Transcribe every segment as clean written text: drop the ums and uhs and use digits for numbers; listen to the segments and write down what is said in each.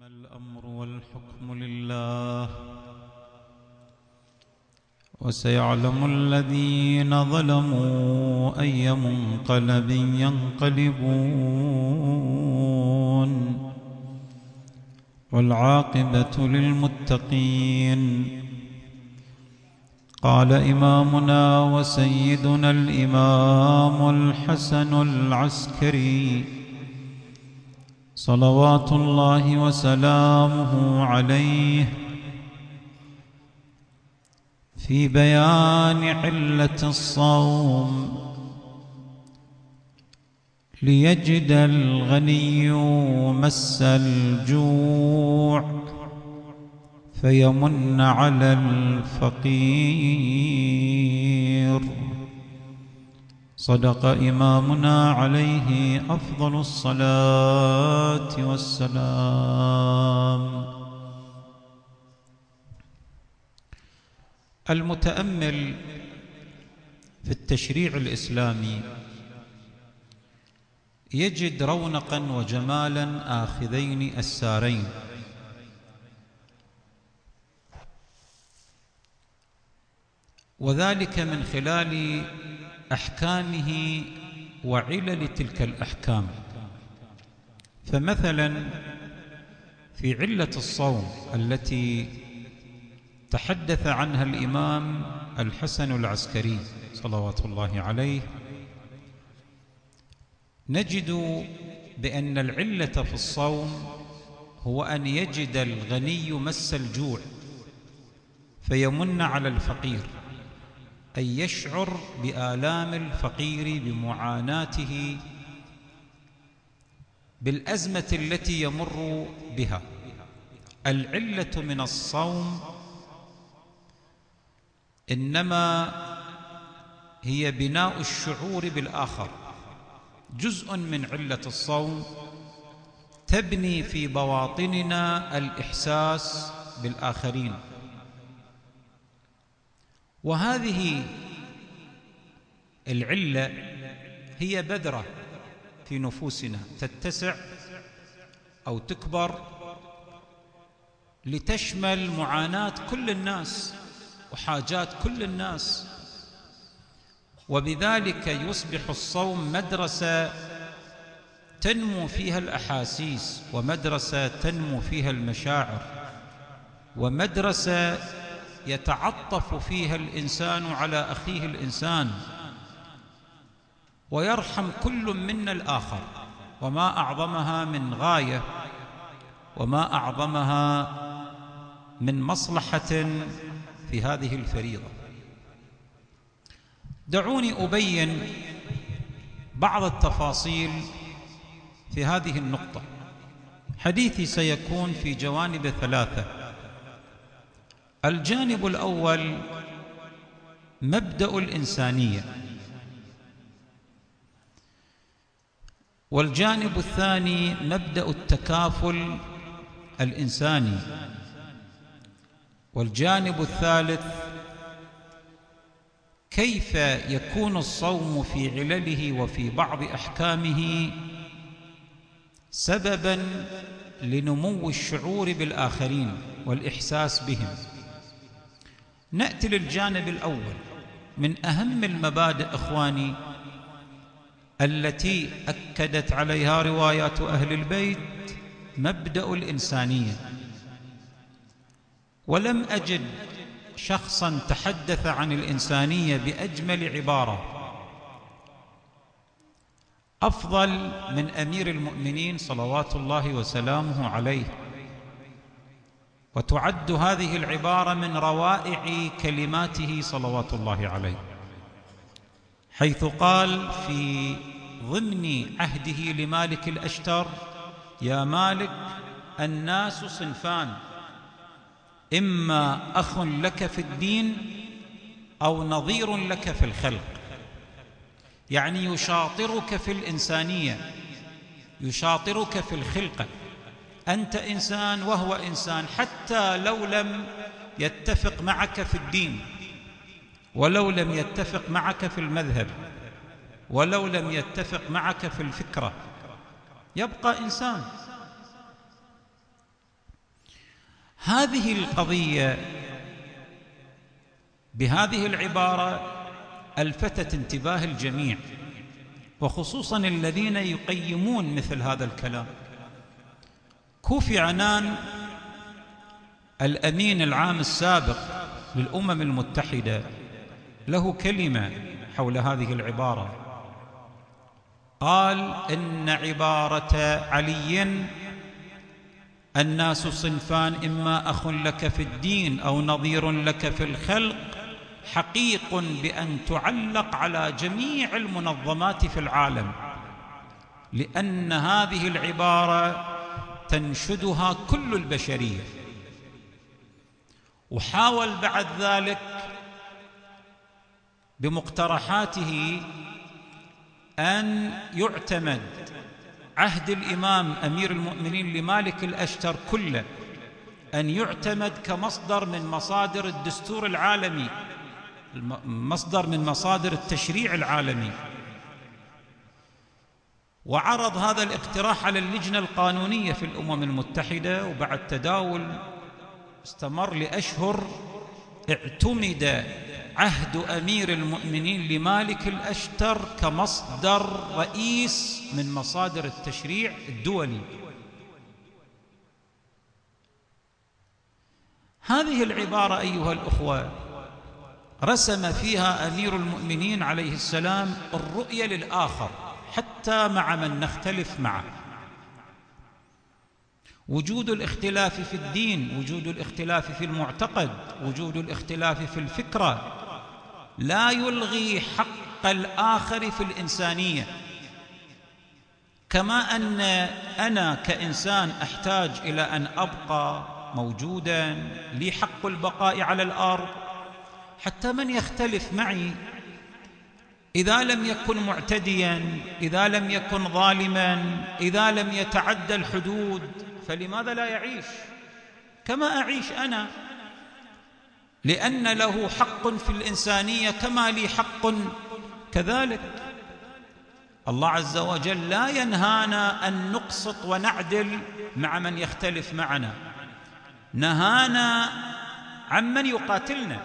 الأمر والحكم لله، وسيعلم الذين ظلموا أي منقلب ينقلبون، والعاقبة للمتقين. قال إمامنا وسيدنا الإمام الحسن العسكري صلوات الله وسلامه عليه في بيان علة الصوم: ليجد الغني مس الجوع فيمن على الفقير. صدق إمامنا عليه أفضل الصلاة والسلام. المتأمل في التشريع الإسلامي يجد رونقا وجمالا آخذين السارين، وذلك من خلال أحكامه وعلل تلك الأحكام. فمثلا في علة الصوم التي تحدث عنها الإمام الحسن العسكري صلوات الله عليه، نجد بأن العلة في الصوم هو أن يجد الغني مس الجوع فيمن على الفقير، أي يشعر بآلام الفقير، بمعاناته، بالأزمة التي يمر بها. العلة من الصوم إنما هي بناء الشعور بالآخر. جزء من علة الصوم تبني في بواطننا الإحساس بالآخرين، وهذه العلة هي بذرة في نفوسنا تتسع أو تكبر لتشمل معاناة كل الناس وحاجات كل الناس، وبذلك يصبح الصوم مدرسة تنمو فيها الأحاسيس، ومدرسة تنمو فيها المشاعر، ومدرسة يتعطف فيها الإنسان على أخيه الإنسان، ويرحم كل منا الآخر. وما أعظمها من غاية، وما أعظمها من مصلحة في هذه الفريضة. دعوني أبين بعض التفاصيل في هذه النقطة. حديثي سيكون في جوانب ثلاثة. الجانب الأول مبدأ الإنسانية، والجانب الثاني مبدأ التكافل الإنساني، والجانب الثالث كيف يكون الصوم في علله وفي بعض أحكامه سبباً لنمو الشعور بالآخرين والإحساس بهم. نأتي للجانب الأول من أهم المبادئ إخواني التي أكدت عليها روايات أهل البيت: مبدأ الإنسانية. ولم أجد شخصاً تحدث عن الإنسانية بأجمل عبارة أفضل من أمير المؤمنين صلوات الله وسلامه عليه. وتعد هذه العبارة من روائع كلماته صلوات الله عليه، حيث قال في ضمن عهده لمالك الأشتر: يا مالك، الناس صنفان، إما أخ لك في الدين أو نظير لك في الخلق. يعني يشاطرك في الإنسانية، يشاطرك في الخلقة. أنت إنسان وهو إنسان، حتى لو لم يتفق معك في الدين، ولو لم يتفق معك في المذهب، ولو لم يتفق معك في الفكرة، يبقى إنسان. هذه القضية بهذه العبارة ألفتت انتباه الجميع، وخصوصا الذين يقيمون مثل هذا الكلام. كوفي عنان الأمين العام السابق للأمم المتحدة له كلمة حول هذه العبارة، قال إن عبارة علي الناس صنفان إما أخ لك في الدين أو نظير لك في الخلق حقيق بأن تعلق على جميع المنظمات في العالم، لأن هذه العبارة تنشدها كل البشرية. وحاول بعد ذلك بمقترحاته أن يعتمد عهد الإمام أمير المؤمنين لمالك الأشتر كله، أن يعتمد كمصدر من مصادر الدستور العالمي، مصدر من مصادر التشريع العالمي. وعرض هذا الاقتراح على اللجنة القانونية في الأمم المتحدة، وبعد تداول استمر لأشهر اعتمد عهد أمير المؤمنين لمالك الأشتر كمصدر رئيس من مصادر التشريع الدولي. هذه العبارة أيها الأخوة رسم فيها أمير المؤمنين عليه السلام الرؤية للآخر حتى مع من نختلف معه. وجود الاختلاف في الدين، وجود الاختلاف في المعتقد، وجود الاختلاف في الفكرة لا يلغي حق الآخر في الإنسانية. كما أن أنا كإنسان أحتاج إلى أن أبقى موجوداً، لي حق البقاء على الأرض، حتى من يختلف معي إذا لم يكن معتدياً، إذا لم يكن ظالماً، إذا لم يتعدى الحدود، فلماذا لا يعيش كما أعيش أنا؟ لأن له حق في الإنسانية كما لي حق كذلك. الله عز وجل لا ينهانا أن نقسط ونعدل مع من يختلف معنا، نهانا عمن يقاتلنا،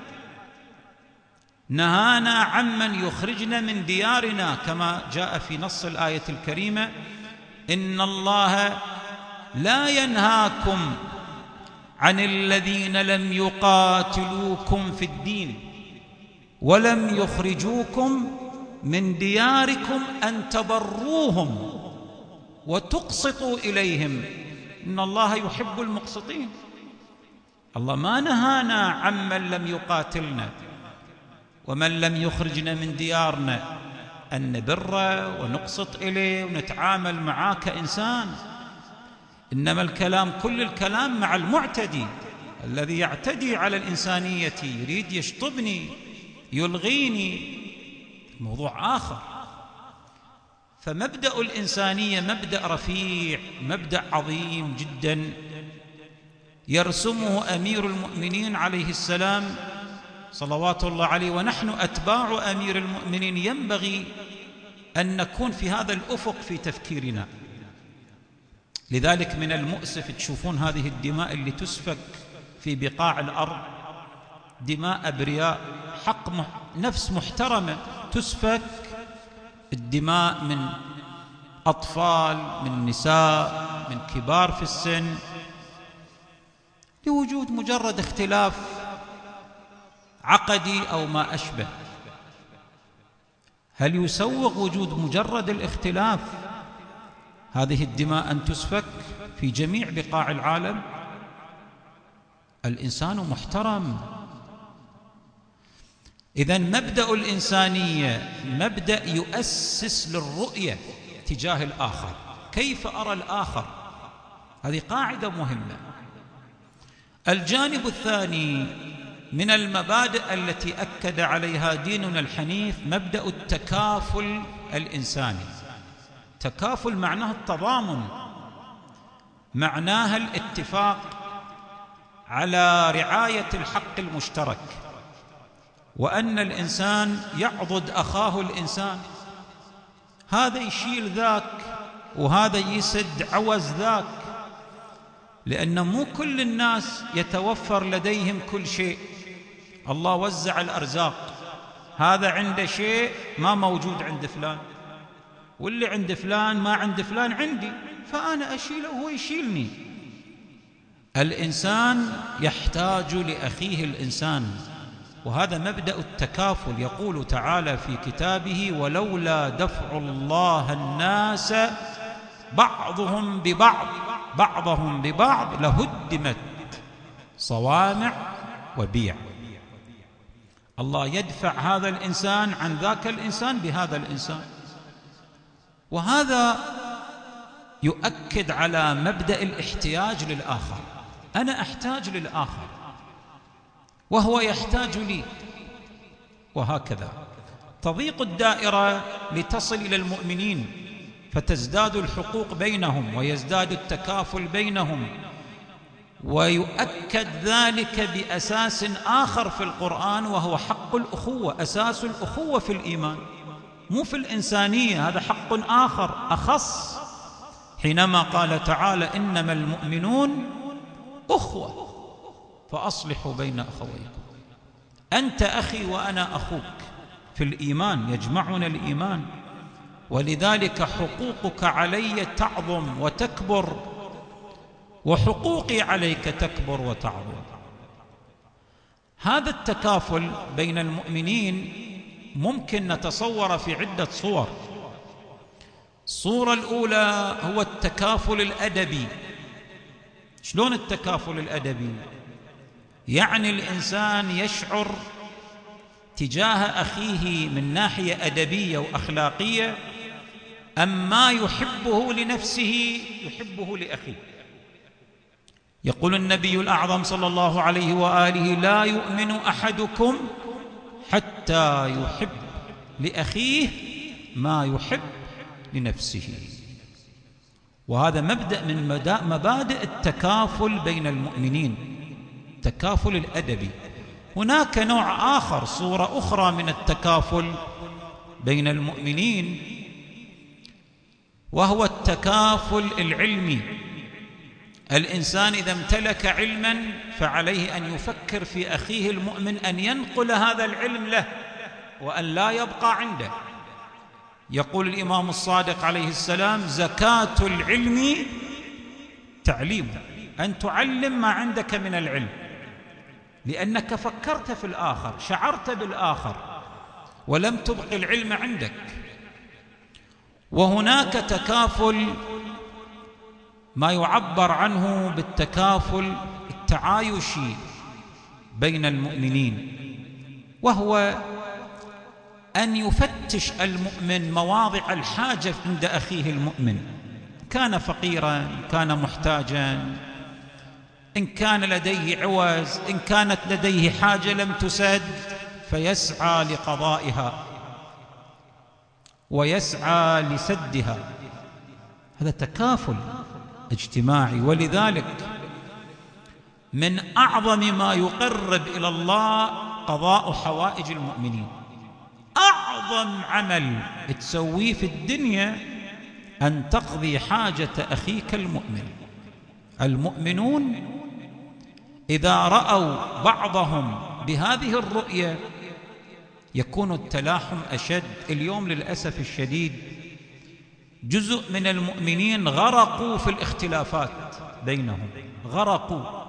نهانا عمن يخرجنا من ديارنا، كما جاء في نص الآية الكريمة: إن الله لا ينهاكم عن الذين لم يقاتلوكم في الدين ولم يخرجوكم من دياركم أن تبروهم وتقسطوا إليهم إن الله يحب المقسطين. الله ما نهانا عمن لم يقاتلنا ومن لم يخرجنا من ديارنا أن نبره ونقسط إليه ونتعامل معاه كإنسان، إنما الكلام كل الكلام مع المعتدي الذي يعتدي على الإنسانية، يريد يشطبني يلغيني، موضوع آخر. فمبدأ الإنسانية مبدأ رفيع، مبدأ عظيم جدا يرسمه أمير المؤمنين عليه السلام صلوات الله عليه، ونحن أتباع أمير المؤمنين ينبغي أن نكون في هذا الأفق في تفكيرنا. لذلك من المؤسف تشوفون هذه الدماء اللي تسفك في بقاع الأرض، دماء أبرياء حق نفس محترمة تسفك، الدماء من أطفال، من نساء، من كبار في السن، لوجود مجرد اختلاف عقدي أو ما أشبه. هل يسوغ وجود مجرد الاختلاف هذه الدماء أن تسفك في جميع بقاع العالم؟ الإنسان محترم. إذن مبدأ الإنسانية مبدأ يؤسس للرؤية تجاه الآخر، كيف أرى الآخر، هذه قاعدة مهمة. الجانب الثاني من المبادئ التي أكد عليها ديننا الحنيف مبدأ التكافل الإنساني. تكافل معناها التضامن، معناها الاتفاق على رعاية الحق المشترك، وأن الإنسان يعضد أخاه الإنسان، هذا يشيل ذاك وهذا يسد عوز ذاك، لأن مو كل الناس يتوفر لديهم كل شيء. الله وزع الأرزاق، هذا عنده شيء ما موجود عند فلان، واللي عند فلان ما عند فلان عندي، فأنا أشيله وهو يشيلني. الإنسان يحتاج لأخيه الإنسان، وهذا مبدأ التكافل. يقول تعالى في كتابه: ولولا دفع الله الناس بعضهم ببعض لهدمت صوامع وبيع. الله يدفع هذا الإنسان عن ذاك الإنسان بهذا الإنسان، وهذا يؤكد على مبدأ الاحتياج للآخر. أنا أحتاج للآخر وهو يحتاج لي، وهكذا تضيق الدائرة لتصل إلى المؤمنين، فتزداد الحقوق بينهم ويزداد التكافل بينهم. ويؤكد ذلك بأساس آخر في القرآن، وهو حق الأخوة. أساس الأخوة في الإيمان، مو في الإنسانية، هذا حق آخر أخص، حينما قال تعالى: إنما المؤمنون أخوة فأصلحوا بين أخويكم. أنت أخي وأنا أخوك في الإيمان، يجمعنا الإيمان، ولذلك حقوقك علي تعظم وتكبر، وحقوقي عليك تكبر وتعظم. هذا التكافل بين المؤمنين ممكن نتصور في عدة صور. الصورة الأولى هو التكافل الأدبي. شلون التكافل الأدبي؟ يعني الإنسان يشعر تجاه أخيه من ناحية أدبية وأخلاقية أما يحبه لنفسه يحبه لأخيه. يقول النبي الأعظم صلى الله عليه وآله: لا يؤمن أحدكم حتى يحب لأخيه ما يحب لنفسه. وهذا مبدأ من مبادئ التكافل بين المؤمنين، التكافل الأدبي. هناك نوع آخر، صورة أخرى من التكافل بين المؤمنين، وهو التكافل العلمي. الإنسان إذا امتلك علما فعليه أن يفكر في أخيه المؤمن أن ينقل هذا العلم له وأن لا يبقى عنده. يقول الإمام الصادق عليه السلام: زكاة العلم تعليمه، أن تعلم ما عندك من العلم، لأنك فكرت في الآخر، شعرت بالآخر، ولم تبق العلم عندك. وهناك تكافل ما يعبر عنه بالتكافل التعايشي بين المؤمنين، وهو أن يفتش المؤمن مواضع الحاجة عند أخيه المؤمن، كان فقيرا، كان محتاجا، إن كان لديه عوز، إن كانت لديه حاجة لم تسد، فيسعى لقضائها ويسعى لسدها. هذا تكافل اجتماعي. ولذلك من أعظم ما يقرب إلى الله قضاء حوائج المؤمنين. أعظم عمل تسويه في الدنيا أن تقضي حاجة أخيك المؤمن. المؤمنون إذا رأوا بعضهم بهذه الرؤية يكون التلاحم أشد. اليوم للأسف الشديد جزء من المؤمنين غرقوا في الاختلافات بينهم، غرقوا،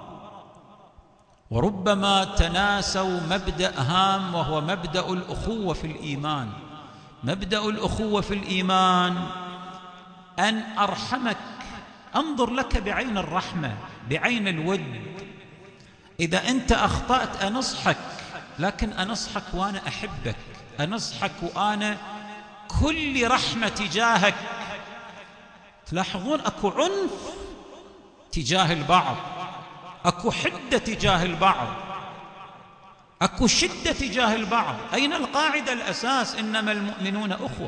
وربما تناسوا مبدأ هام وهو مبدأ الأخوة في الإيمان. مبدأ الأخوة في الإيمان أن أرحمك، أنظر لك بعين الرحمة، بعين الود. إذا أنت أخطأت أنصحك، لكن أنصحك وأنا أحبك، أنصحك وأنا كل رحمة تجاهك. تلاحظون أكو عنف تجاه البعض، أكو حدة تجاه البعض، أكو شدة تجاه البعض. أين القاعدة الأساس؟ إنما المؤمنون أخوة.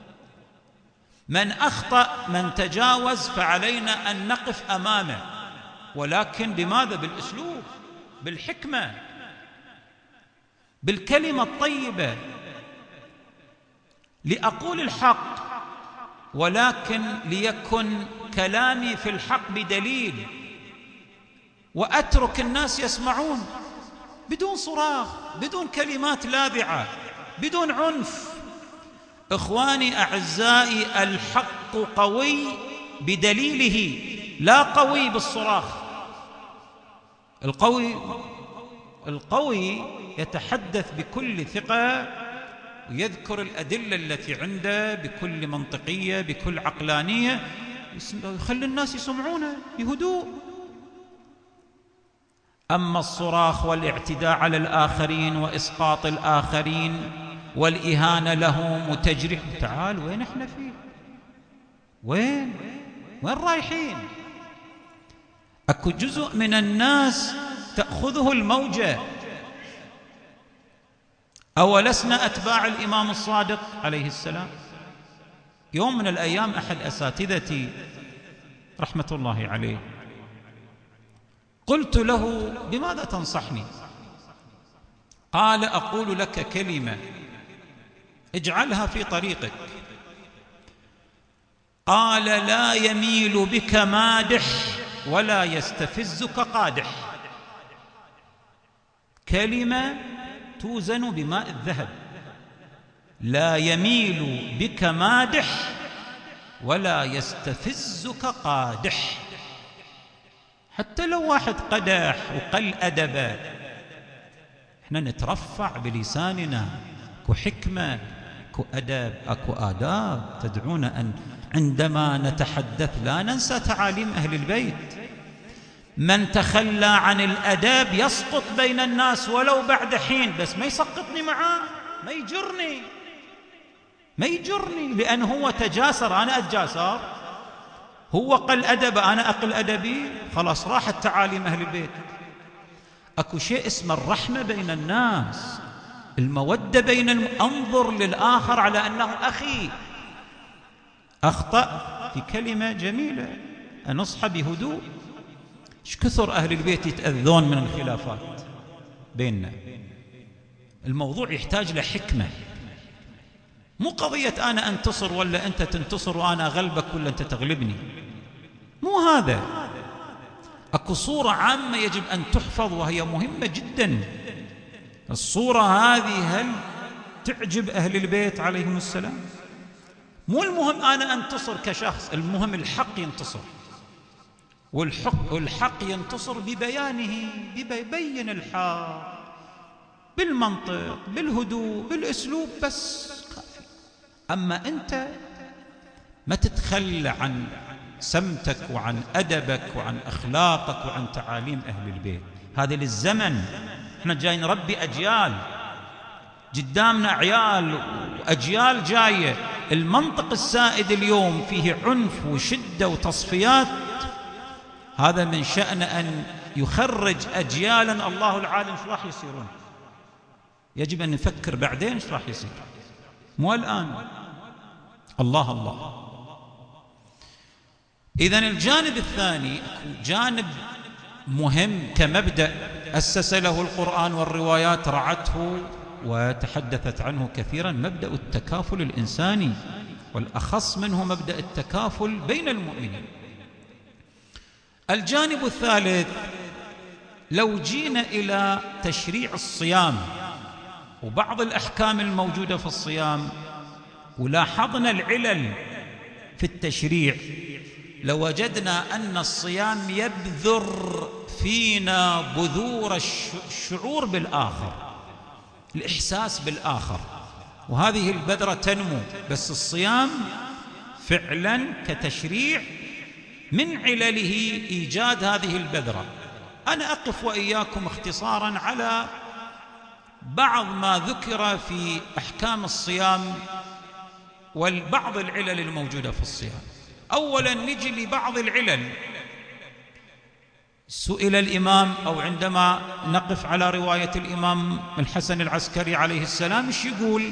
من أخطأ، من تجاوز، فعلينا أن نقف أمامه، ولكن بماذا؟ بالأسلوب، بالحكمة، بالكلمة الطيبة، لأقول الحق، ولكن ليكن كلامي في الحق بدليل، وأترك الناس يسمعون بدون صراخ، بدون كلمات لاذعة، بدون عنف. إخواني أعزائي، الحق قوي بدليله، لا قوي بالصراخ. القوي يتحدث بكل ثقة ويذكر الأدلة التي عنده بكل منطقية، بكل عقلانية، يخلي الناس يسمعونه بهدوء. أما الصراخ والاعتداء على الآخرين وإسقاط الآخرين والإهانة لهم وتجريح، تعال وين احنا فيه؟ وين رايحين؟ أكو جزء من الناس تأخذه الموجة. أولسنا أتباع الإمام الصادق عليه السلام؟ يوم من الأيام أحد أساتذتي رحمة الله عليه قلت له: بماذا تنصحني؟ قال: أقول لك كلمة اجعلها في طريقك. قال: لا يميل بك مادح ولا يستفزك قادح. كلمة توزن بماء الذهب: لا يميل بك مادح ولا يستفزك قادح. حتى لو واحد قدح وقل أدبه، احنا نترفع بلساننا. اكو حكمة، اكو أدب، اكو آداب تدعونا أن عندما نتحدث لا ننسى تعاليم أهل البيت. من تخلى عن الأدب يسقط بين الناس ولو بعد حين، بس ما يسقطني معاه، ما يجرني، لأن هو تجاسر أنا أتجاسر، هو قل أدب أنا أقل أدبي، خلاص راحت تعاليم أهل البيت. أكو شيء اسمه الرحمة بين الناس، المودة بين أنظر للآخر على أنه أخي، أخطأ في كلمة جميلة أنصح بهدوء. ايش كثر أهل البيت يتأذون من الخلافات بيننا. الموضوع يحتاج لحكمة، مو قضية أنا أنتصر ولا أنت تنتصر وأنا أغلبك ولا أنت تغلبني، مو هذا. أكو صورة عامة يجب أن تحفظ وهي مهمة جدا. الصورة هذه هل تعجب أهل البيت عليهم السلام؟ مو المهم أنا أنتصر كشخص، المهم الحق ينتصر، والحق ينتصر ببيانه، بيبين الحق بالمنطق بالهدوء بالأسلوب بس كافي. أما أنت ما تتخلى عن سمتك وعن أدبك وعن أخلاقك وعن تعاليم أهل البيت. هذا للزمن، احنا جاي نربي أجيال، قدامنا عيال وأجيال جاية. المنطق السائد اليوم فيه عنف وشدة وتصفيات، هذا من شأن أن يخرج أجيالا الله العالم شو راح يصيرون. يجب أن نفكر بعدين شو راح يصير، مو الآن. الله. إذن الجانب الثاني جانب مهم كمبدأ أسس له القرآن والروايات رعته وتحدثت عنه كثيرا، مبدأ التكافل الإنساني، والأخص منه مبدأ التكافل بين المؤمنين. الجانب الثالث، لو جينا إلى تشريع الصيام وبعض الأحكام الموجودة في الصيام ولاحظنا العلل في التشريع، لوجدنا أن الصيام يبذر فينا بذور الشعور بالآخر، الإحساس بالآخر، وهذه البذرة تنمو. بس الصيام فعلا كتشريع من علله إيجاد هذه البذرة. أنا أقف وإياكم اختصارا على بعض ما ذكر في أحكام الصيام والبعض العلل الموجودة في الصيام. أولا نجي لبعض العلل. سئل الإمام، أو عندما نقف على رواية الإمام الحسن العسكري عليه السلام، ايش يقول؟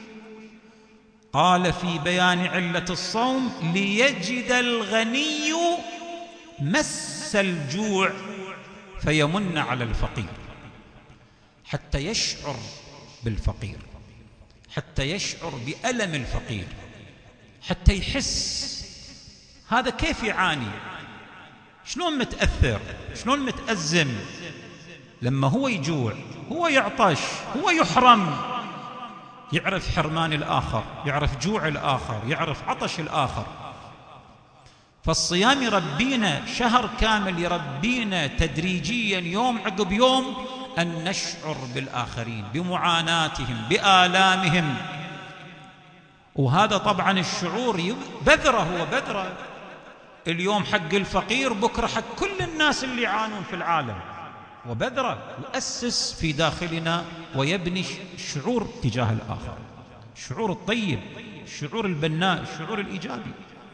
قال في بيان علة الصوم: ليجد الغني مس الجوع فيمن على الفقير، حتى يشعر بالفقير، حتى يشعر بألم الفقير، حتى يحس هذا كيف يعاني، شلون متأثر، شلون متأزم لما هو يجوع، هو يعطش، هو يحرم، يعرف حرمان الآخر، يعرف جوع الآخر، يعرف عطش الآخر. فالصيام يربينا، شهر كامل يربينا تدريجيا يوم عقب يوم أن نشعر بالآخرين، بمعاناتهم، بآلامهم. وهذا طبعا الشعور بذرة، هو بذرة، اليوم حق الفقير، بكرة حق كل الناس اللي يعانون في العالم، وبذرة يؤسس في داخلنا ويبني الشعور تجاه الآخر، الشعور الطيب، الشعور البناء، الشعور الإيجابي.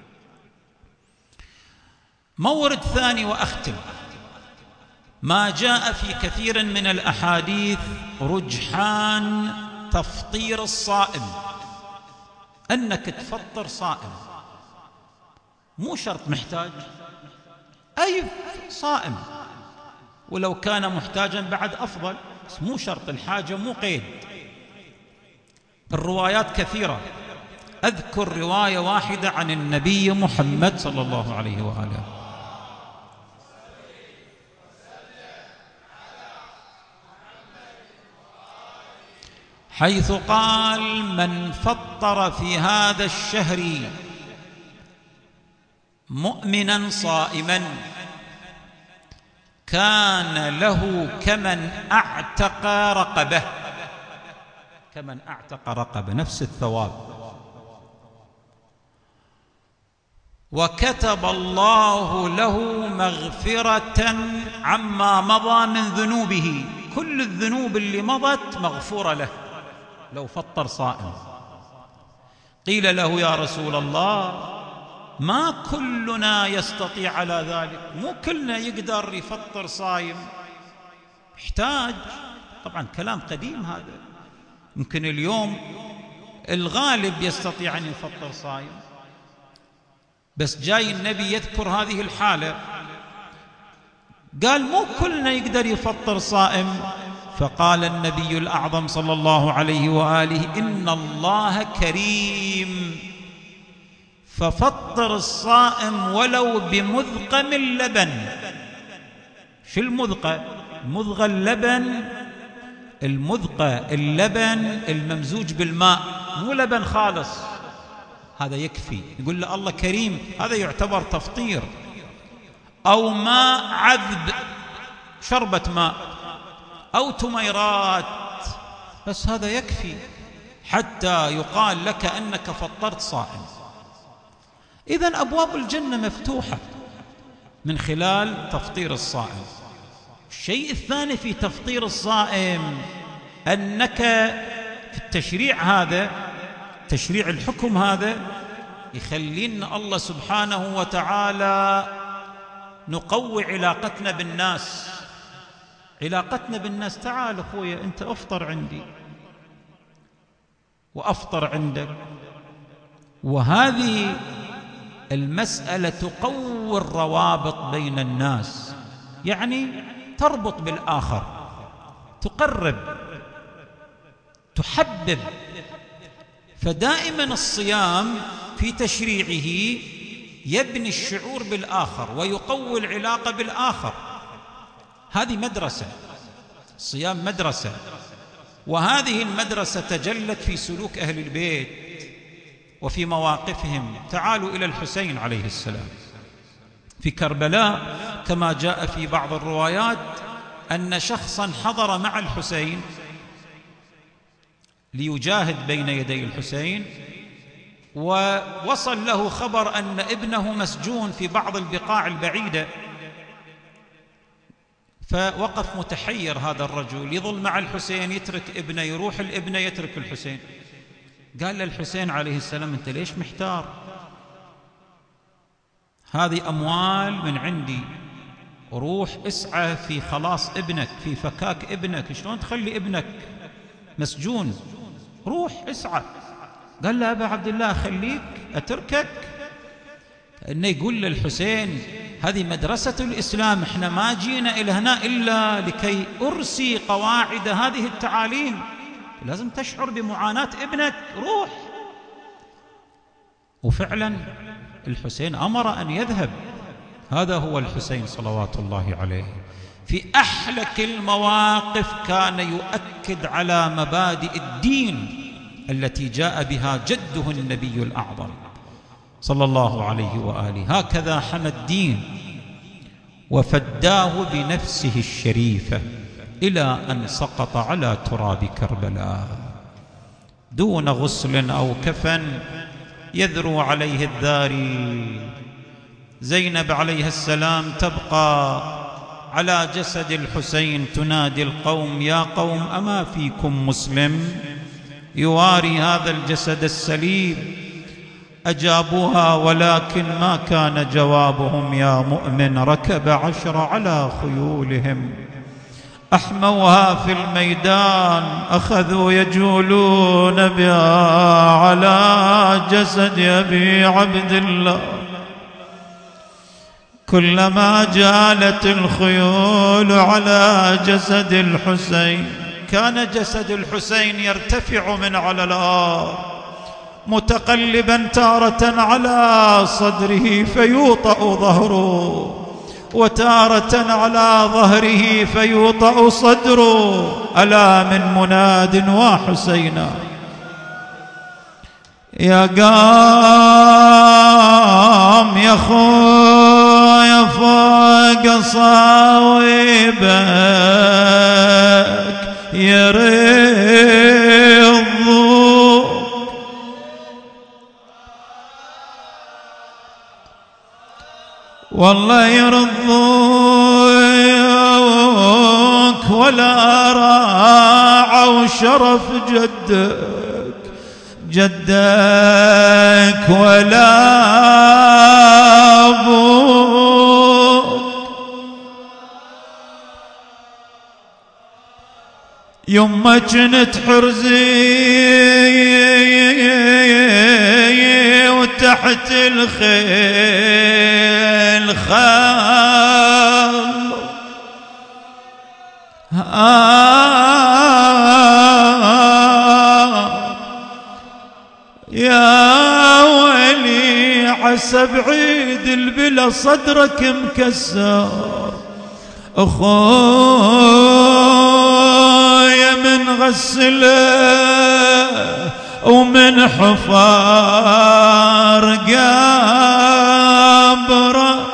مورد ثاني وأختم، ما جاء في كثير من الأحاديث رجحان تفطير الصائم، أنك تفطر صائم، مو شرط محتاج، أي صائم، ولو كان محتاجا بعد أفضل، بس مو شرط، الحاجة مو قيد. الروايات كثيرة، أذكر رواية واحدة عن النبي محمد صلى الله عليه وآله، حيث قال: من فطر في هذا الشهر مؤمنا صائما كان له كمن أعتق رقبة، كمن أعتق رقبة، نفس الثواب. وكتب الله له مغفرة عما مضى من ذنوبه، كل الذنوب اللي مضت مغفورة له لو فطر صائم. قيل له: يا رسول الله، ما كلنا يستطيع على ذلك، مو كلنا يقدر يفطر صايم، يحتاج. طبعا كلام قديم هذا، يمكن اليوم الغالب يستطيع أن يفطر صايم، بس جاي النبي يذكر هذه الحالة، قال مو كلنا يقدر يفطر صائم. فقال النبي الأعظم صلى الله عليه وآله: إن الله كريم، ففطر الصائم ولو بمذقة من لبن. شو المذقة؟ مذقة اللبن، المذقة اللبن الممزوج بالماء، مو لبن خالص، هذا يكفي. يقول له الله كريم، هذا يعتبر تفطير. أو ماء عذب، شربة ماء، أو تميرات، بس هذا يكفي حتى يقال لك أنك فطرت صائم. إذن أبواب الجنة مفتوحة من خلال تفطير الصائم. الشيء الثاني في تفطير الصائم، أنك في التشريع هذا، تشريع الحكم هذا، يخلينا الله سبحانه وتعالى نقوي علاقتنا بالناس، علاقتنا بالناس. تعال أخويا، أنت أفطر عندي وأفطر عندك، وهذه المسألة تقوي الروابط بين الناس، يعني تربط بالآخر، تقرب، تحبب. فدائما الصيام في تشريعه يبني الشعور بالآخر ويقوي العلاقة بالآخر. هذه مدرسة، الصيام مدرسة، وهذه المدرسة تجلت في سلوك أهل البيت وفي مواقفهم. تعالوا إلى الحسين عليه السلام في كربلاء، كما جاء في بعض الروايات أن شخصا حضر مع الحسين ليجاهد بين يدي الحسين، ووصل له خبر أن ابنه مسجون في بعض البقاع البعيدة، فوقف متحير هذا الرجل، يظل مع الحسين، يترك ابنه، يروح الابنه، يترك الحسين. قال للحسين عليه السلام: أنت ليش محتار؟ هذه أموال من عندي، روح اسعى في خلاص ابنك، في فكاك ابنك. شلون تخلي ابنك مسجون؟ روح اسعى. قال له: أبا عبد الله، أخليك أتركك؟ إنه يقول للحسين: هذه مدرسة الإسلام، إحنا ما جينا إلى هنا إلا لكي أرسي قواعد هذه التعاليم، لازم تشعر بمعاناة ابنك، روح. وفعلا الحسين أمر أن يذهب هذا هو الحسين صلوات الله عليه. في أحلك المواقف كان يؤكد على مبادئ الدين التي جاء بها جده النبي الأعظم صلى الله عليه وآله. هكذا حمى الدين وفداه بنفسه الشريفة إلى أن سقط على تراب كربلاء دون غسل أو كفن يذرو عليه الذاري. زينب عليه السلام تبقى على جسد الحسين تنادي القوم: يا قوم أما فيكم مسلم يواري هذا الجسد السليم؟ أجابوها ولكن ما كان جوابهم: يا مؤمن ركب 10 على خيولهم أحموها في الميدان، أخذوا يجولون بها على جسد أبي عبد الله. كلما جالت الخيول على جسد الحسين كان جسد الحسين يرتفع من على الأرض متقلبا تارة على صدره فيوطأ ظهره، وتارة على ظهره فيوطأ صدره. ألا من مناد وحسينا يا قام يا خويا فوق صاوبك يرضوك، والله يرضوك ولا راعوا شرف جدك ولا أبوك. يما كنت حرزي وتحت الخيل خال يا ولي عسى بعيد البلا صدرك مكسر. أخويا من غسله ومن حفار قبره،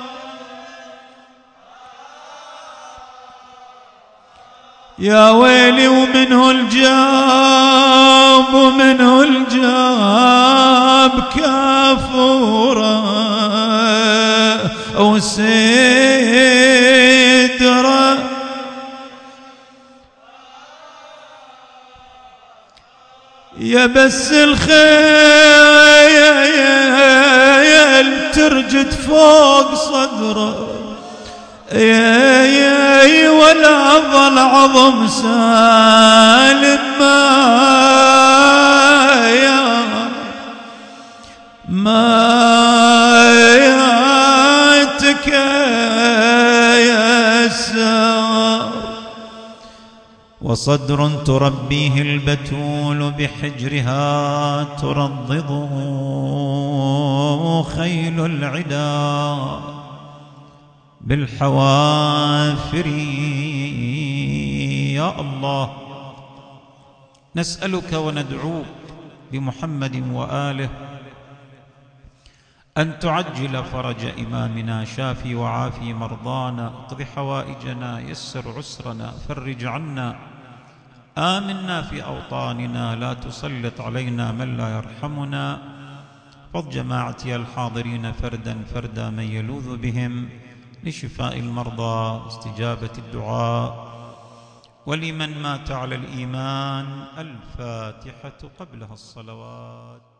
يا ويلي ومنه الجاب كافورة وسدرة. يا بس الخيل ترجد فوق صدره، يا ولا ظل عظم سالم ما يتكيسر. وصدر تربيه البتول بحجرها ترضضه خيل العدا بالحوافر. يا الله نسألك وندعوك بمحمد وآله أن تعجل فرج إمامنا، شافي وعافي مرضانا، اقض حوائجنا، يسر عسرنا، فرج عنا، آمنا في أوطاننا، لا تسلط علينا من لا يرحمنا. فض جماعتي الحاضرين فردا فردا من يلوذ بهم لشفاء المرضى واستجابة الدعاء، ولمن مات على الإيمان الفاتحة قبلها الصلوات.